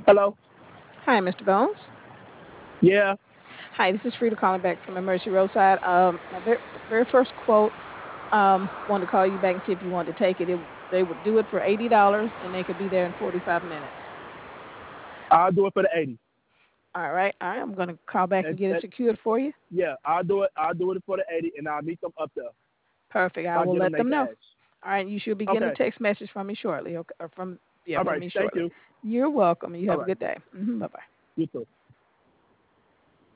Hello? Hi, Mr. Bones. Yeah. Hi, this is Frida calling back from Emergency Roadside. My very first quote, wanted to call you back and see if you wanted to take it. They would do it for $80 and they could be there in 45 minutes. I'll do it for the 80. All right, all right. I'm going to call back and And, get it and secured for you. yeah, I'll do it. I'll do it for the 80, and I'll meet them up there. Perfect. I I'll will get them let their them know. cash. All right, you should be getting a Okay. text message from me shortly. Okay, or All from right. me Thank shortly. you. You're welcome. You All have a right. good day. Bye bye. You too.